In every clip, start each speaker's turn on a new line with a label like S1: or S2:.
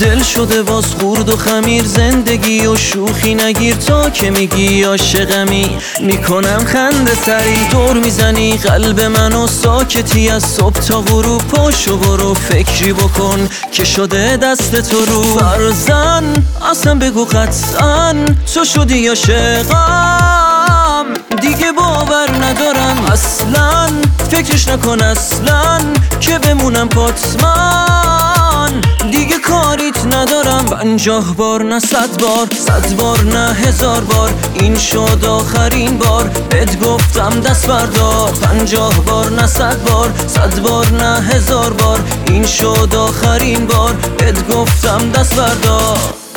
S1: دل شده باز خورد و خمیر، زندگی و شوخی نگیر تا که میگی عاشقمی. میکنم خنده سری دور میزنی قلب منو، ساکتی از صبح تا غروب. پاشو برو فکری بکن که شده دست تو رو. فرزن اصلا بگو قطعا تو شدی عاشقم، دیگه باور ندارم اصلا، فکرش نکن اصلا که بمونم پاتمان. دیگه کاریت ندارم 50 بار نه 100 بار، 100 بار نه 1000 بار، این شد آخرین بار بهت گفتم دست بردار. 50 بار نه 100 بار، 100 بار نه 1000 بار، این شد آخرین بار بهت گفتم دست بردار.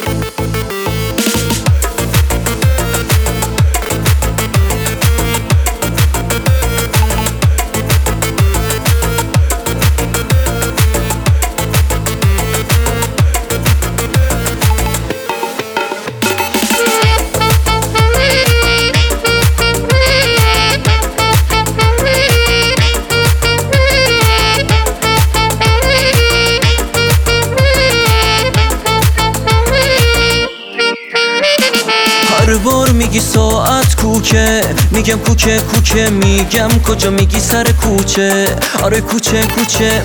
S1: هر بار میگی ساعت کوکه، میگم کوکه کوکه، میگم کجا، میگی سر کوچه. آره کوچه کوچه.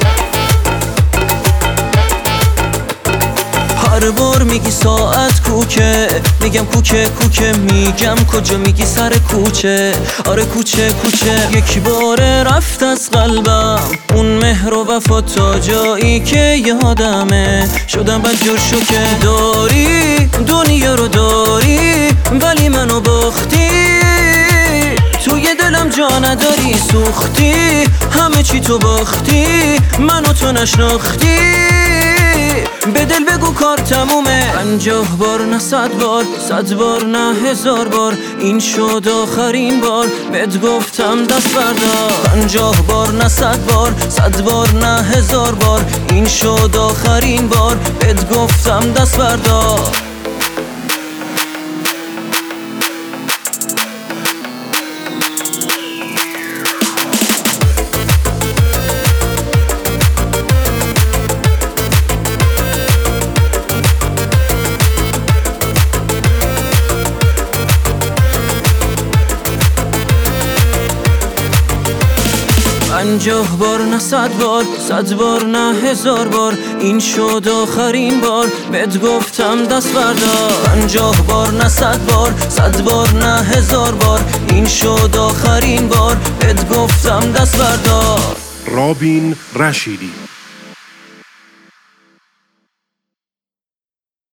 S1: هر بار میگی ساعت کوکه، میگم کوکه کوکه، میگم کجا، میگی سر کوچه. آره کوچه کوچه. یک بار رفت از قلبم اون مهر و وفا تا جایی که یادمه، شدم بدجور شوکه. داری دنیا رو داری ولی منو باختی، توی دلم جا نداری، سوختی همه چی تو باختی، منو تو نشناختی. به دل بگو کار تمومه. 50 بار نه 100 بار، 100 بار نه 1000 بار، این شد آخرین بار بهت گفتم دست بردار. 50 بار نه 100 بار، 100 بار نه 1000 بار، این شد آخرین بار بهت گفتم دست بردار. پنجاه بار نه 100 بار، 100 بار نه 1000 بار، این شد آخرین بار بهت گفتم دست بردار. 50 بار نه 100 بار، 100 بار نه 1000 بار، این شد آخرین بار بهت گفتم دست بردار.
S2: رابین رشیدی.